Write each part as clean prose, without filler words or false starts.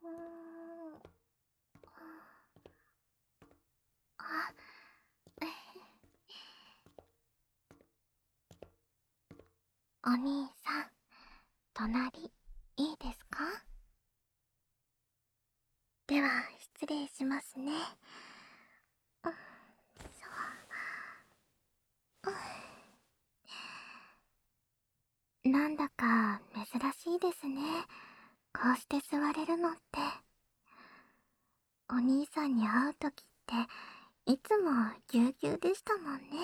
あ、お兄さん、隣、いいですか？では、失礼しますね。なんだか珍しいですね。こうして座れるのって。お兄さんに会うときって、いつもぎゅうぎゅうでしたもんね。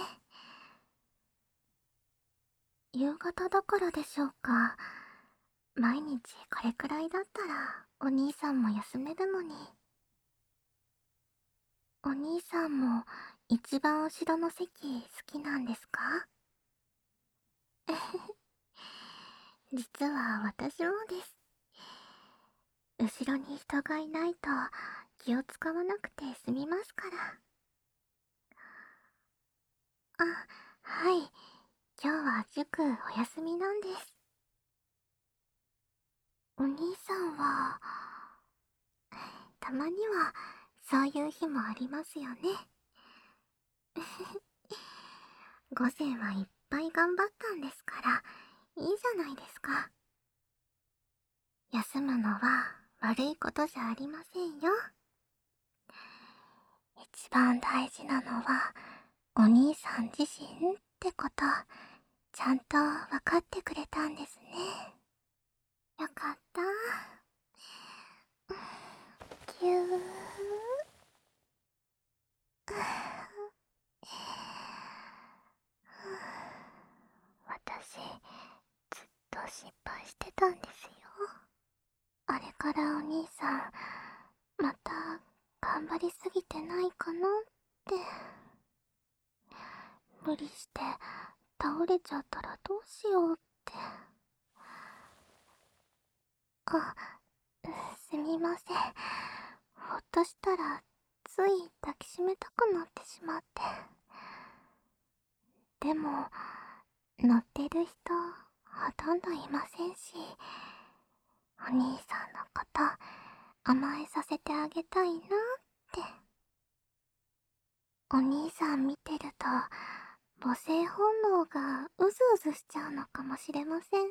夕方だからでしょうか。毎日これくらいだったら、お兄さんも休めるのに。お兄さんも一番後ろの席好きなんですか？実は私もです。後ろに人がいないと気を使わなくて済みますから。あ、はい。今日は塾お休みなんです。お兄さんは、たまにはそういう日もありますよね。午前はいっぱい頑張ったんですから、いいじゃないですか。休むのは悪いことじゃありませんよ。一番大事なのは、お兄さん自身ってこと、ちゃんと分かってくれたんですね。よかった。ぎゅー。私、ずっと心配してたんですよ。あれからお兄さん、また頑張りすぎてないかなって。無理して倒れちゃったらどうしようって。あ、すみません。ほっとしたら、つい抱きしめたくなってしまって。でも、乗ってる人、ほとんどいませんし、お兄さんのこと、甘えさせてあげたいなって。お兄さん見てると、母性本能がうずうずしちゃうのかもしれません。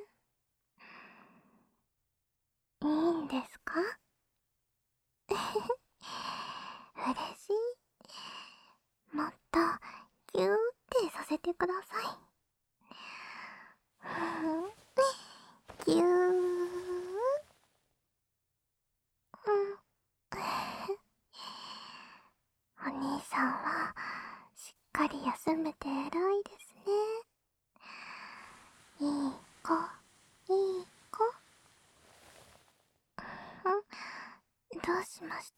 いいんですか？嬉しい。もっとギューってさせてください。ぎゅー。お兄さんはしっかり休めて偉いですね。いい子、いい子。どうしました？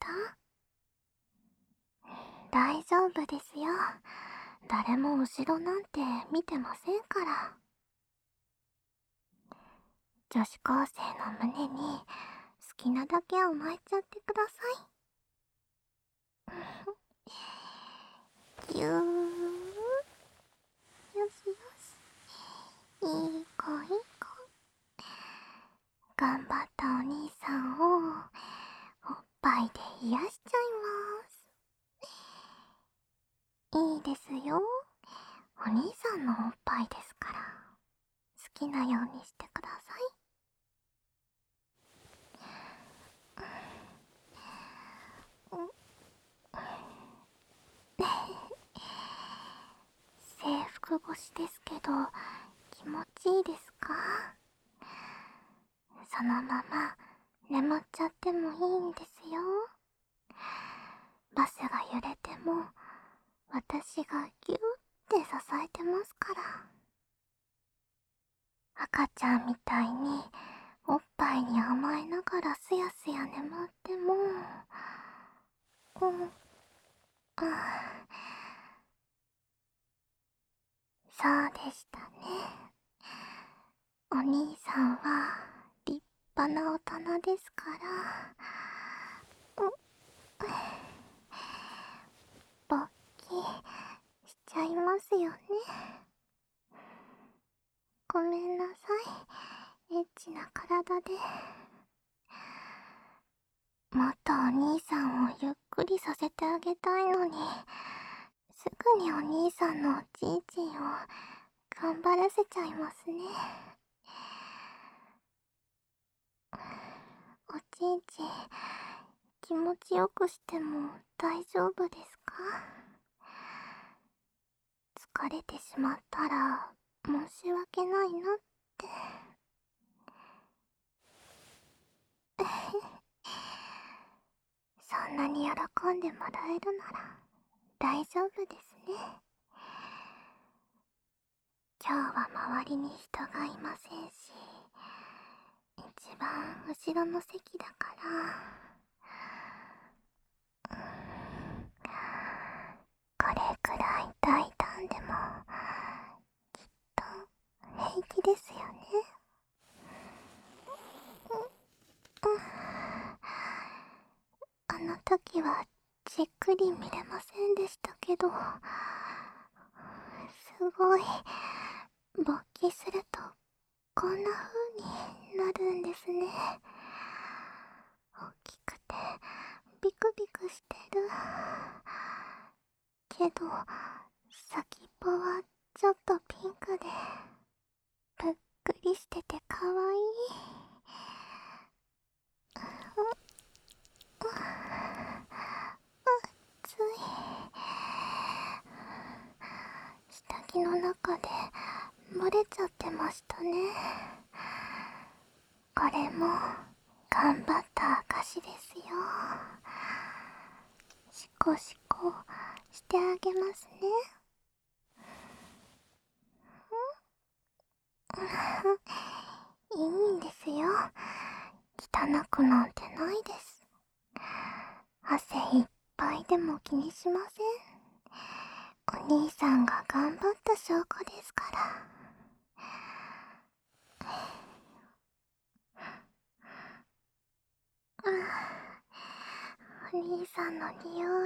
大丈夫ですよ。誰も後ろなんて見てませんから。女子高生の胸に好きなだけ甘えちゃってください。ぎゅー。よしよし。いい子いい子。頑張ったお兄さんをおっぱいで癒しちゃいます。いいですよ。お兄さんのおっぱいですから。好きなようにしてください。制服越しですけど、気持ちいいですか？そのまま眠っちゃってもいいんですよ。バスが揺れても、私がギューって支えてますから。赤ちゃんみたいにおっぱいに甘えながらすやすや眠っても、そうでしたね。お兄さんは立派な大人ですから。勃起しちゃいますよね。ごめんなさい。エッチな体で。 もっとお兄さんをゆっくりさせてあげたいのに、すぐにお兄さんのおちんちんを頑張らせちゃいますね。おちんちん、気持ちよくしても大丈夫ですか？疲れてしまったら申し訳ないなって。そんなに喜んでもらえるなら大丈夫ですね。今日は周りに人がいませんし、一番後ろの席だから、これくらい大胆でもきっと平気ですよね。あの時はじっくり見れませんでしたけど、すごい勃起するとこんな風になるんですね。大きくてビクビクしてるけど、先っぽはちょっとピンクでぷっくりしててかわいい。つい下着の中で漏れちゃってましたね。これも頑張った証ですよ。シコシコしてあげますね。いいんですよ。汚くなんてないです。汗いっぱいでも気にしません。お兄さんが頑張った証拠ですから。お兄さんの匂い、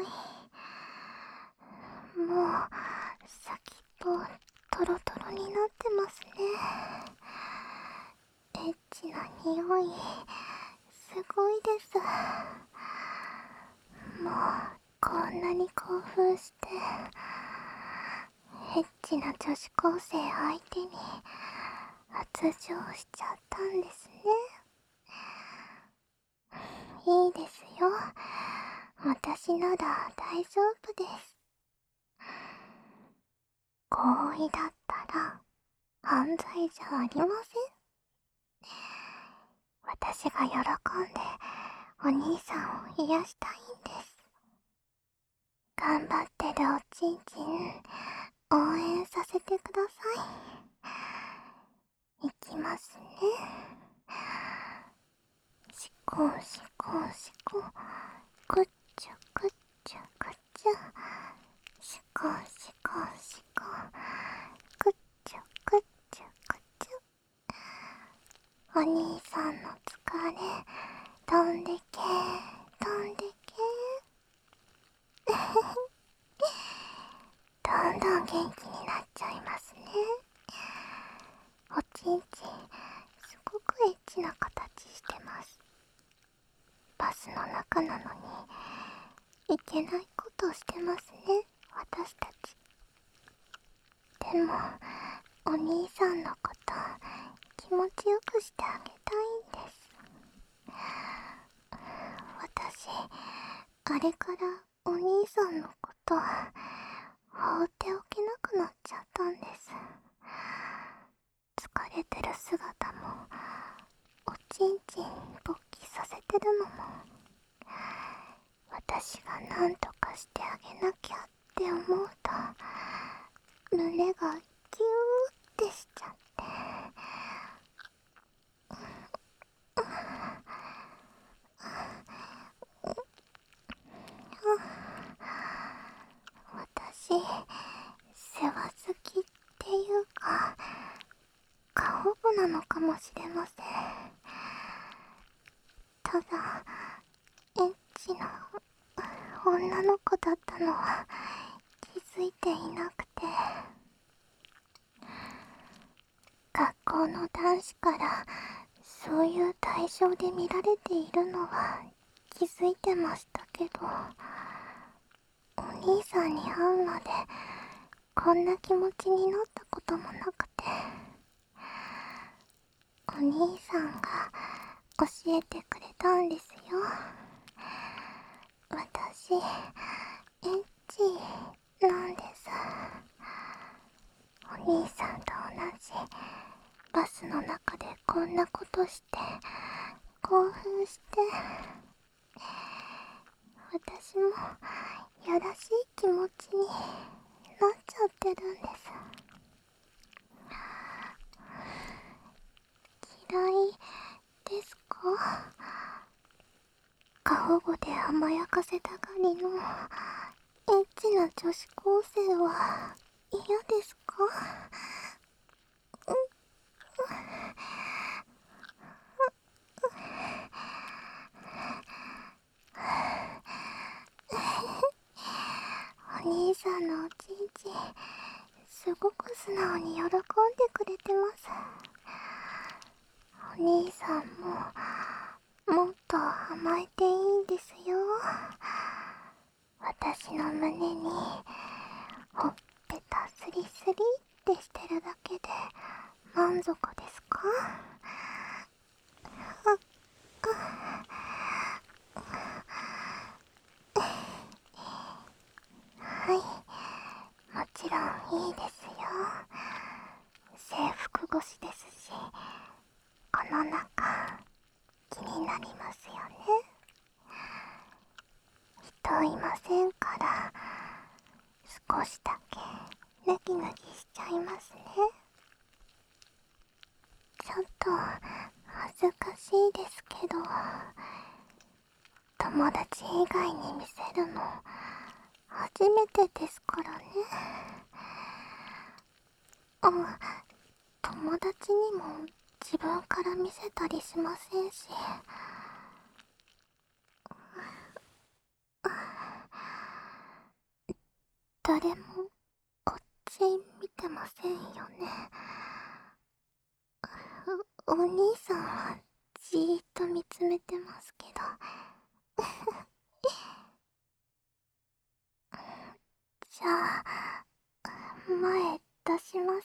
もう先っぽトロトロになってますね。エッチな匂い、すごいです。もうこんなに興奮してエッチな女子高生相手に発情しちゃったんですね。いいですよ。私なら大丈夫です。合意だったら犯罪じゃありません。私が喜んでお兄さんを癒したいんです。頑張ってるおちんちん応援させてください。いきますね。シコシコシコ、グッチュグッチュグッチュ、シコシコシコ、グッチュグッチュグッチュ。お兄さんの疲れ飛んでけ飛んでけ。どんどん元気になっちゃいますね。おちんちんすごくエッチな形してます。バスの中なのにいけないことをしてますね、私たち。でもお兄さんのこと気持ちよくしてあげたいんです。私あれからお兄さんのこと放っておけなくなっちゃったんです。疲れてる姿もおちんちん勃起させてるのも私が何とかしてあげなきゃって思うと胸がギューってしちゃって、私世話好きっていうか過保護なのかもしれません。ただエッチな女の子だったのは気づいていなくて、学校の男子からそういう対象で見られているのは気づいてましたけど、お兄さんに会うまでこんな気持ちになったこともなくて、お兄さんが教えてくれたんですよ。私、エッチなんです。お兄さんと同じバスの中でこんなことして興奮して、私もやらしい気持ちになっちゃってるんです。嫌いですか？過保護で甘やかせたがりのエッチな女子高生は嫌ですか？お兄さんのおちんちん、すごく素直に喜んでくれてます。お兄さんももっと甘えていいんですよ。私の胸にほっぺたスリスリってしてるだけで満足ですか？はい、もちろんいいですよ。制服越しですし、この中気になりますよね。人いませんから、少しだけヌキヌキしちゃいますね。ちょっと恥ずかしいですけど、友達以外に見せるの初めてですからね。友達にも自分から見せたりしませんし。誰もこっち見てませんよね。お兄さんはじーっと見つめてますけど。じゃあ、前出します。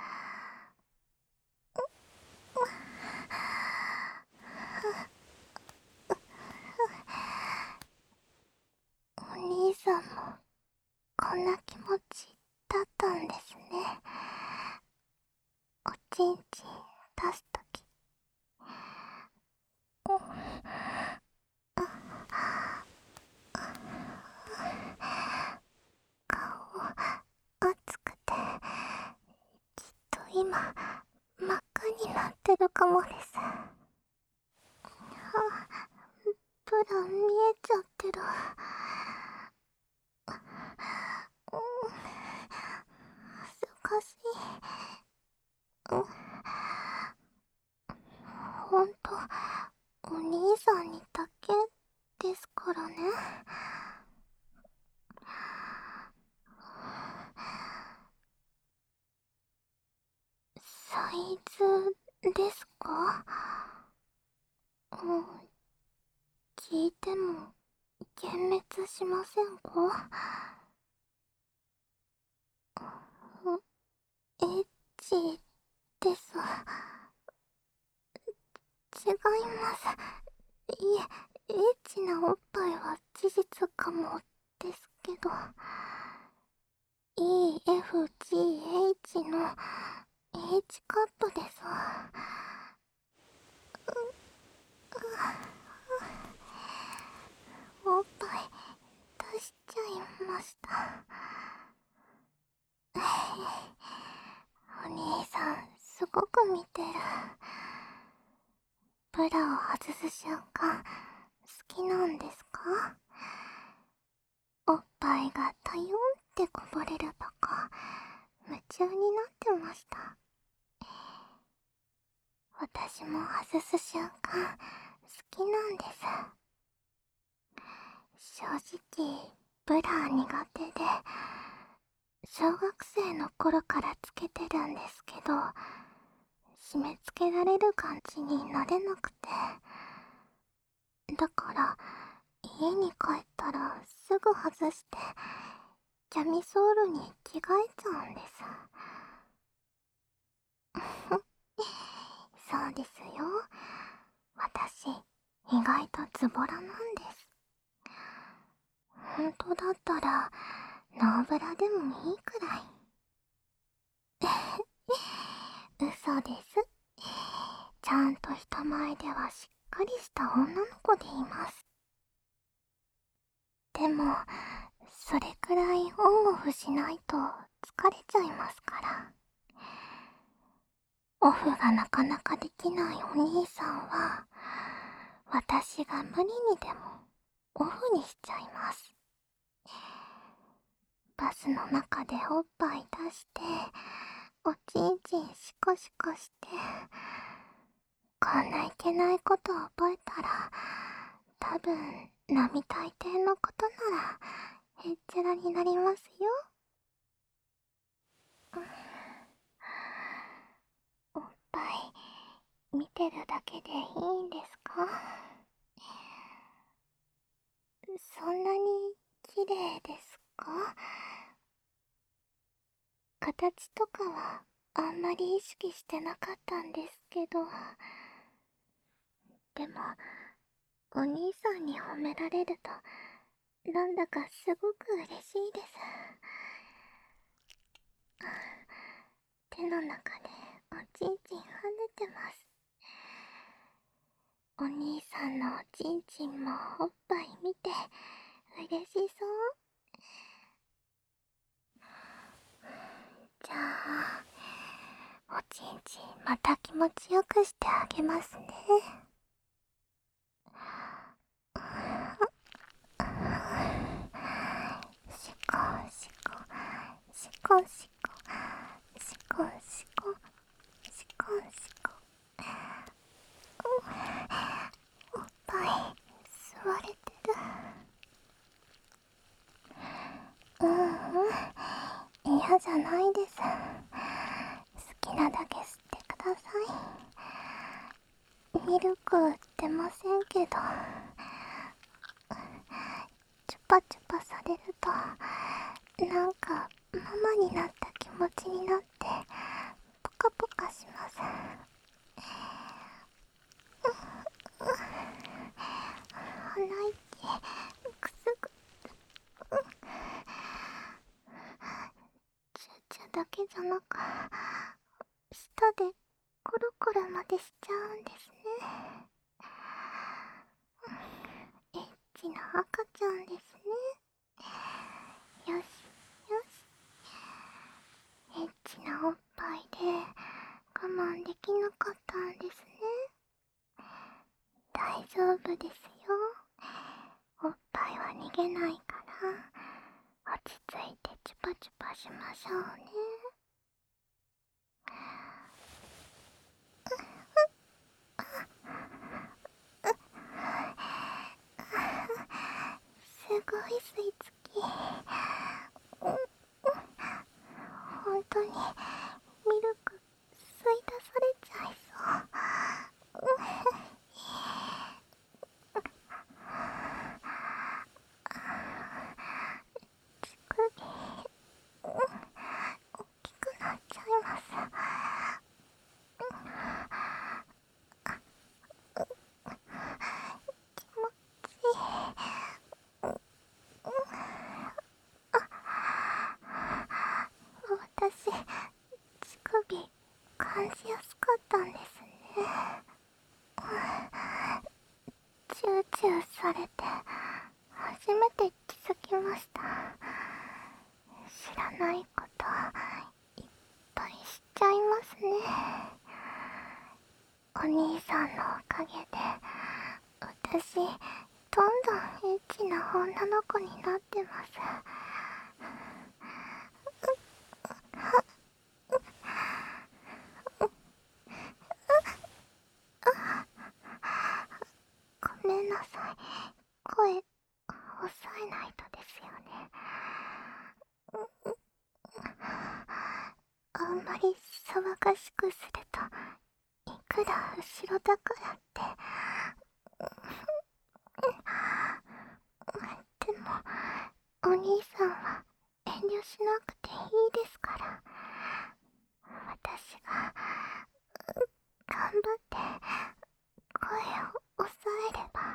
お兄さんもこんな気持ちだったんですね。おちんちん出すとき。顔熱くて、きっと今真っ赤になってるかもです。ブラ見えちゃってる。恥ずかしい。ほんと、お兄さんにだけですからね。サイズですか？聞いても幻滅しませんか？エッチです。違います。いえ、エッチなおっぱいは事実かもですけど、EFGH の H カップです。おっぱい出しちゃいました。お兄さん、すごく見てる。ブラを外す瞬間、好きなんですか？おっぱいがタヨンってこぼれるとこ、夢中になってました。私も外す瞬間、好きなんです。正直、ブラ苦手で、小学生の頃からつけてるんですけど、締め付けられる感じになれなくて、 だから家に帰ったらすぐ外してキャミソールに着替えちゃうんです。そうですよ。私、意外とズボラなんです。本当だったら、ノーブラでもいいくらい。嘘です。ちゃんと人前ではしっかりした女の子でいます。でも、それくらいオンオフしないと疲れちゃいますから。オフがなかなかできないお兄さんは、私が無理にでもオフにしちゃいます。バスの中でおっぱい出して、おちんちんシコシコして、こんないけないことを覚えたら、多分、並大抵のことなら、へっちゃらになりますよ。おっぱい、見てるだけでいいんですか？そんなに綺麗ですか？形とかはあんまり意識してなかったんですけど、でもお兄さんに褒められるとなんだかすごく嬉しいです。手の中でおちんちん跳ねてます。お兄さんのおちんちんもおっぱい見て嬉しそう。じゃあおちんちんまた気持ちよくしてあげますね。しこしこしこしこしこしこしこしこ、おっぱい吸われてる。嫌じゃないです。好きなだけ吸ってください。ミルク売ってませんけど、チュパチュパされるとなんかママになった気持ちになってポカポカします。鼻息くすぐチューチューだけじゃなく舌でコロコロまでしちゃうんですね。エッチな赤ちゃんですね。よしよし。エッチなおっぱいで我慢できなかったんですね。大丈夫ですよ。おっぱいは逃げないから落ち着いてチュパチュパしましょうね。すごい吸い付き。本当にミルク吸い出されちゃいそう。乳首大きくなっちゃいます。気持ちいい。私、乳首感じやすかったんですね。チューチューされて初めて気づきました。知らないこといっぱい知っちゃいますね。お兄さんのおかげで私どんどんエッチな女の子になってます。ごめんなさい、声抑えないとですよね。あんまり騒がしくするといくら後ろだからってお兄さんは遠慮しなくていいですから。私が頑張って声を抑えれば。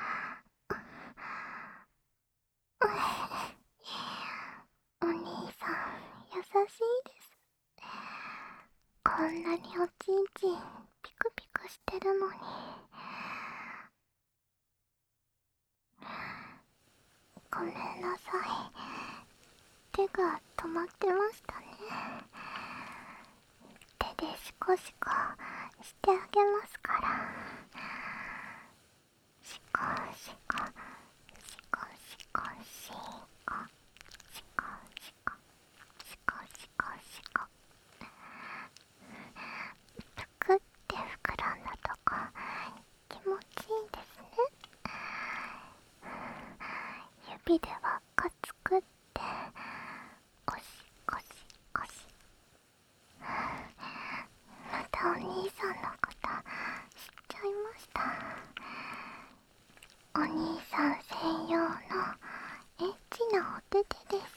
お兄さん優しいです。こんなにおちんちんピクピクしてるのに。ごめんなさい。手が止まってましたね。手でシコシコしてあげますから。シコシコシコシコシコシコシコシコシコシコ。ぷくって膨らんだとこ気持ちいいですね。指で輪っか作ってゴシゴシゴシ。またお兄さんのこと知っちゃいました。お兄さん専用のエッチなお手手です。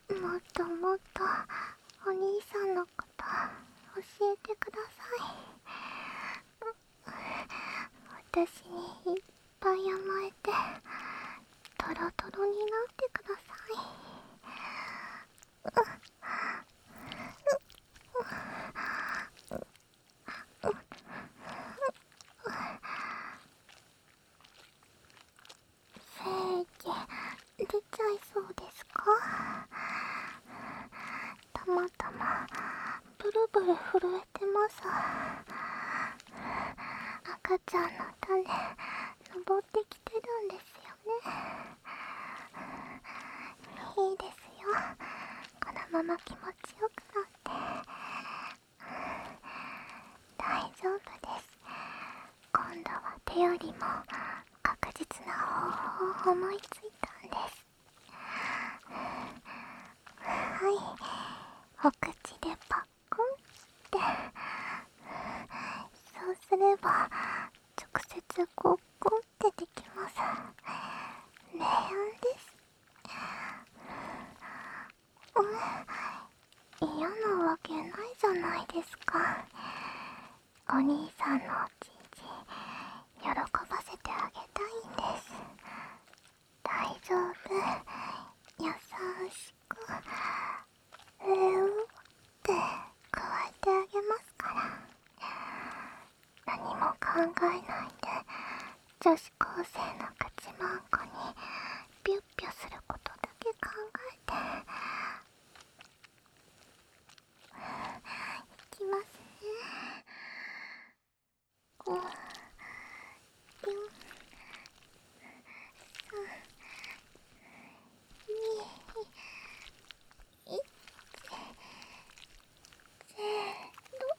もっともっとお兄さんのこと教えてください。私にいっぱい甘えてトロトロになってください。精液出ちゃいそうですか？たまたまブルブル震えてます。赤ちゃんの種登ってきてるんですよね。いいですよ、このまま気持ちよくなって。大丈夫です。今度は手よりも確実な方法を思いついたんです。はい、お口でパックンって。そうすれば直接ゴッゴンってできます。明暗です。嫌なわけないじゃないですか。お兄さんのおちんちん喜ばせてあげたいんです。大丈夫、優しくって加えてあげますから。何も考えないで女子高生の口まんこにピュッピュすることだけ考えて。いきますね。5、4、3、2、1、せーの。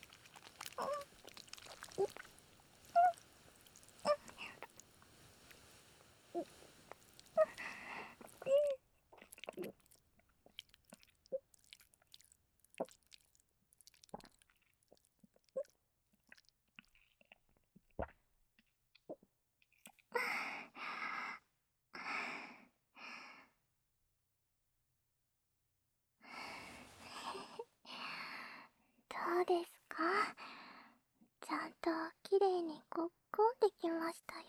どうですか？ちゃんときれいにゴッコンできましたよ。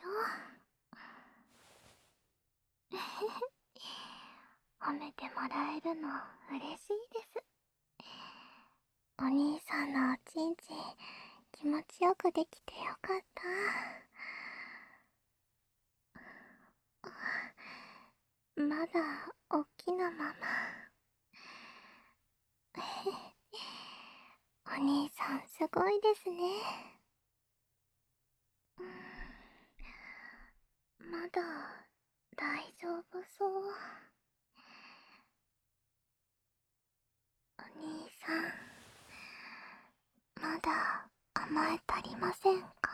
褒めてもらえるの嬉しいです。お兄さんのおちんちん気持ちよくできてよかった。まだおっきなまま。お兄さんすごいですね。まだ大丈夫そう。お兄さん、まだ甘え足りませんか？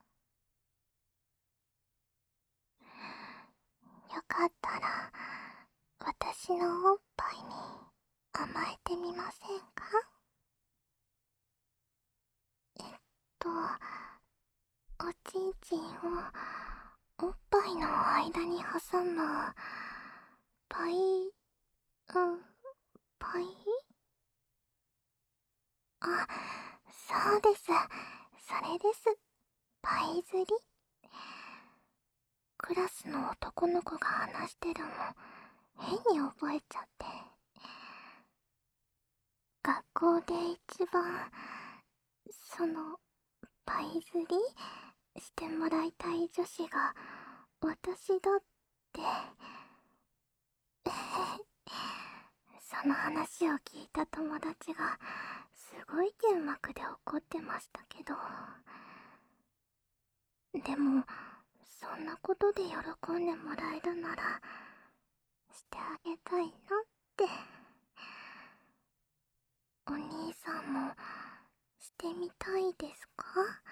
よかったら私のおっぱいに甘えてみませんか？えっと、おちんちんをおっぱいの間に挟むパイ、うん、パイ、あ、そうです。それです。パイ釣り。クラスの男の子が話してるの、変に覚えちゃって。学校で一番、その、パイ釣りしてもらいたい女子が、私だって。その話を聞いた友達が、すごい剣幕で怒ってましたけど。でも、そんなことで喜んでもらえるなら、してあげたいなって。お兄さんも、してみたいですか？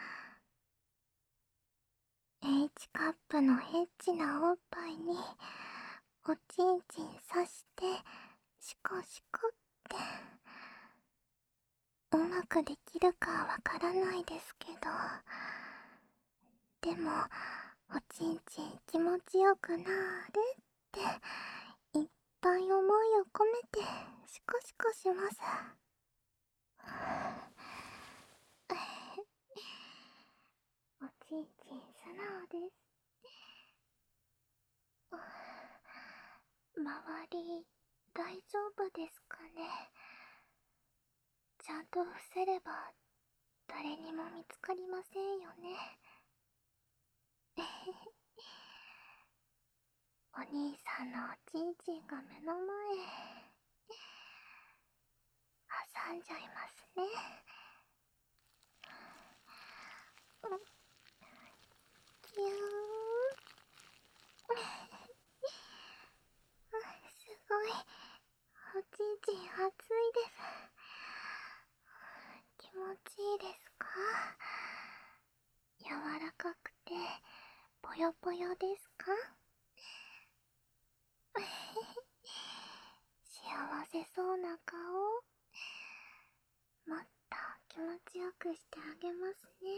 H カップのエッチなおっぱいに、おちんちん刺して、シコシコって。うまくできるかわからないですけど、でも、おちんちん気持ちよくなーれって、いっぱい思いを込めて、シコシコします。おちんちん素直です。周り、大丈夫ですかね。ちゃんと伏せれば、誰にも見つかりませんよね。お兄さんのおちんちんが目の前、挟んじゃいますね。キューン。すごい、おちんちん熱いです。気持ちいいですか？柔らかくて、ぽよぽよですか？幸せそうな顔、もっと気持ちよくしてあげますね。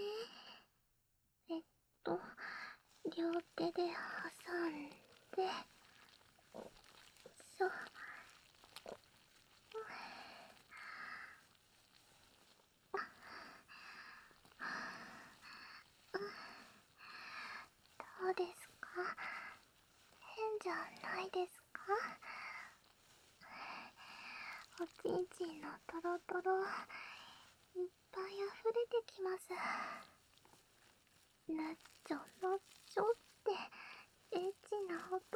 両手で挟んで、そう。どうですか？変じゃないですか？おちんちんのトロトロ、いっぱい溢れてきます。なっちょのっちょってエッチな音。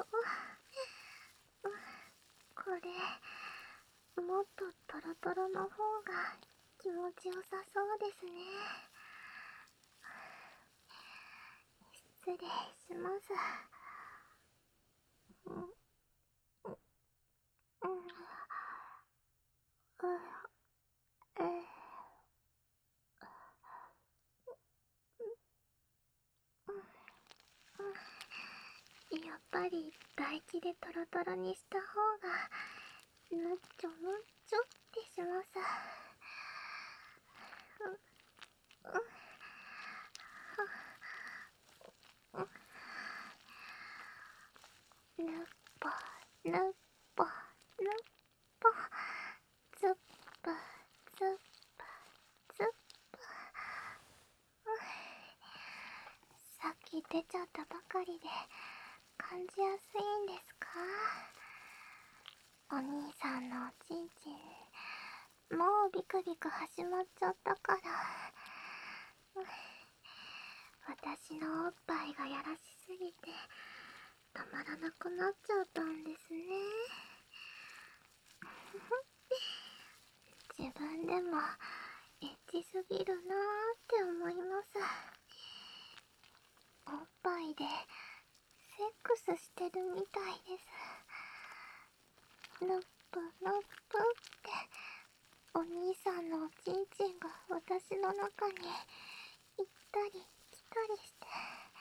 これ、もっとトロトロの方が気持ちよさそうですね。失礼します。うん、うん、えやっぱり唾液でトロトロにした方がぬっちょぬっちょってします。ぬっぽぬっぽぬっぽ、つっぷつっぷつっぷ。さっき出ちゃったばかりで感じやすいんですか？お兄さんのおちんちん、もうビクビク始まっちゃったから。私のおっぱいがやらしすぎてたまらなくなっちゃったんですね。自分でもエッチすぎるなーって思います。おっぱいでセックスしてるみたいです。ぬっぷぬっぷってお兄さんのおちんちんが私の中に行ったり来たりして、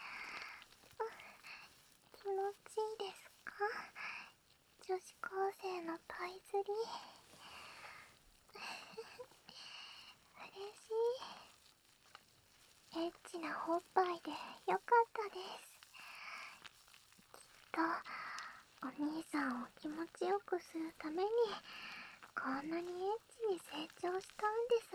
気持ちいいですか？女子高生のパイ釣り。嬉しい。エッチなおっぱいでよかったです。きっとお兄さんを気持ちよくするためにこんなにエッチに成長したんです。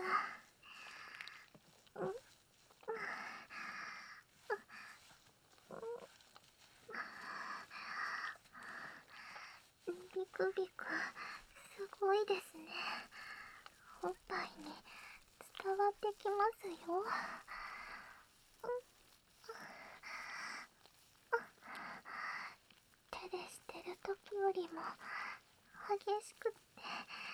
ビクビクすごいですね。おっぱいに伝わってきますよ。手でしてる時よりも激しくって、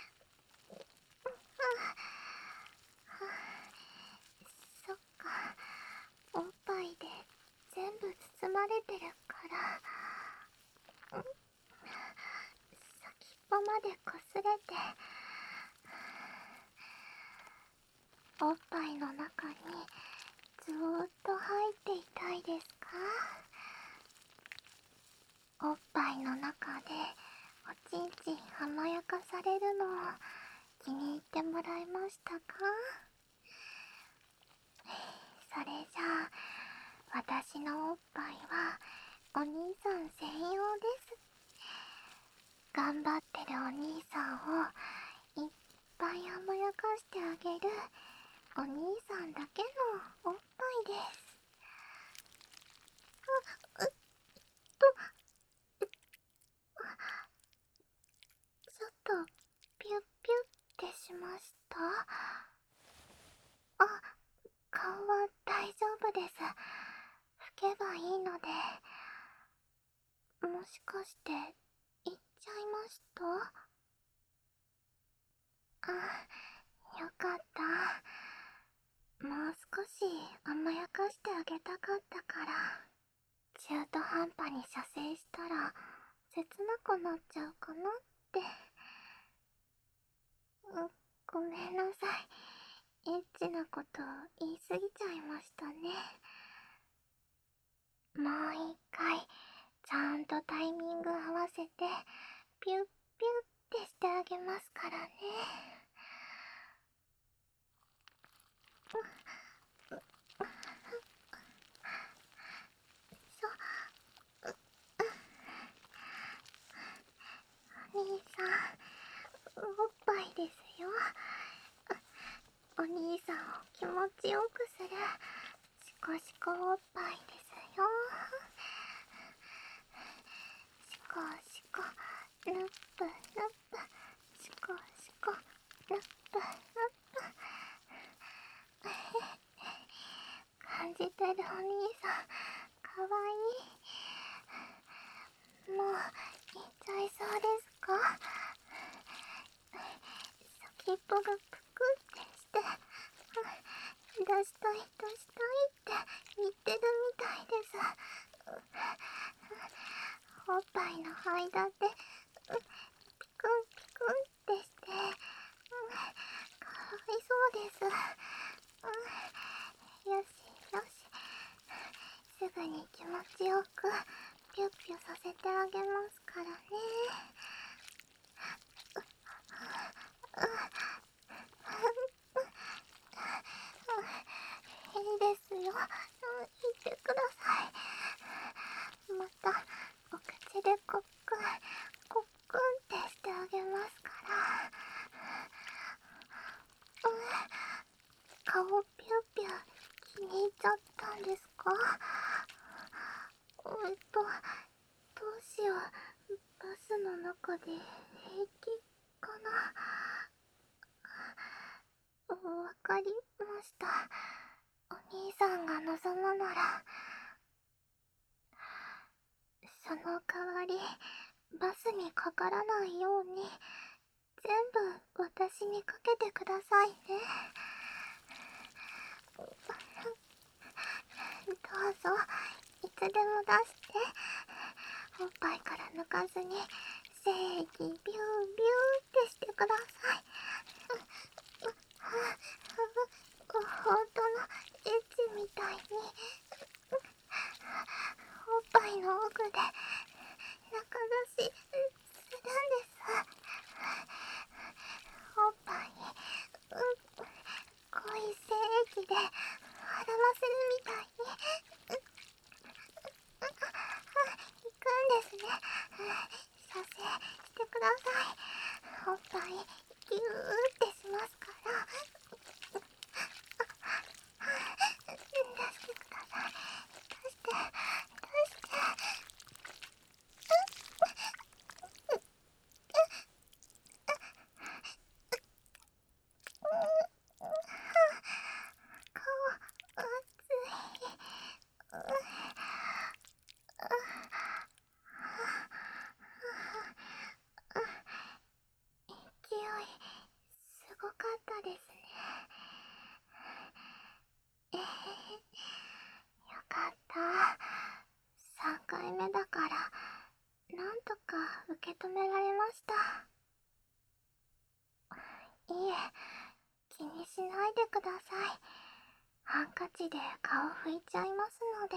そっか、おっぱいで全部包まれてるから先っぽまでこすれて、おっぱいの中にずーっと入っていたいですか？おっぱいの中でおちんちん甘やかされるのを気に入ってもらえましたか？それじゃあ私のおっぱいはお兄さん専用です。頑張ってるお兄さんをいっぱい甘やかしてあげるお兄さんだけのおっぱいです。ちょっとピュッピュッってしました。顔は大丈夫です。拭けばいいので。もしかして行っちゃいました？よかった。もう少し甘やかしてあげたかったから。中途半端に射精したら切なくなっちゃうかなって。ごめんなさい。エッチなこと言い過ぎちゃいましたね。もう一回ちゃんとタイミング合わせてピュッピュッってしてあげますからね。お兄さん、おっぱいですよ。お兄さんを気持ちよくするシコシコおっぱいですよ。シコシコルップルップ、シコシコルップルップ。感じてるお兄さんかわいい。もう行っちゃいそうですか？先っぽがぷくってして出したい出したいって言ってるみたいです。おっぱいの間でピクンピクンってして、かわいそうです。よしよし、すぐに気持ちよくピュッピュさせてあげますからね。いいですよ、言ってください。またお口でコックンコックンってしてあげますから。顔ピュッピュ気に入っちゃったんですか？どうしよう、バスの中で平気かな。わかりました。お兄さんが望むなら。その代わりバスにかからないように全部私にかけてくださいね。どうぞいつでも出して、おっぱいから抜かずに正義ビュービューってしてください。本当のエッチみたいにおっぱいの奥で中出しするんです。おっぱいに濃い精液で洗わせるみたいに行くんですね。 受け止められました。いえ、気にしないでください。ハンカチで顔拭いちゃいますので。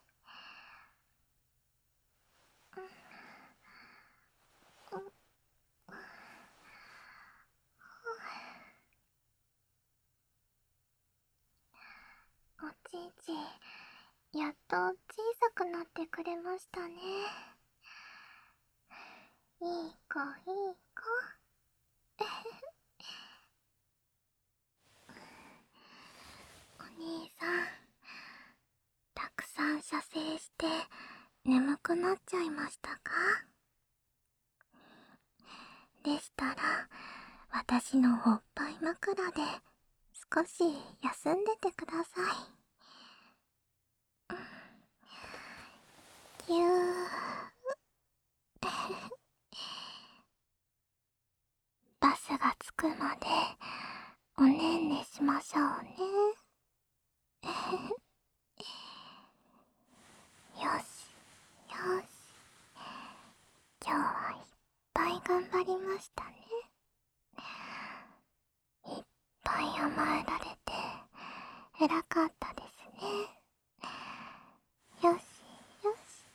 おちいち、やっと小さくなってくれましたね。いい子、いい子。お兄さん、たくさん射精して眠くなっちゃいましたか？でしたら、私のおっぱい枕で少し休んでてください。ぎゅー。バスが着くまでおねんねしましょうね。よし、よし。今日はいっぱい頑張りましたね。いっぱい甘えられて偉かったですね。よし、よし。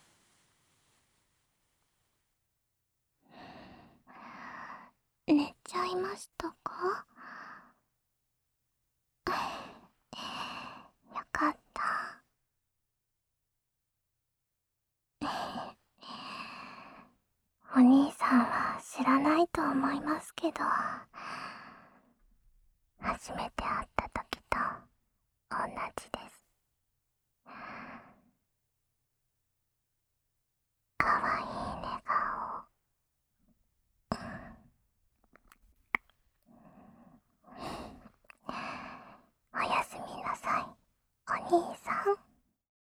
寝ちゃいましたか？よかった。お兄さんは知らないと思いますけど、初めて会った時と同じです。かわいい寝顔。おやすみなさい、お兄さん。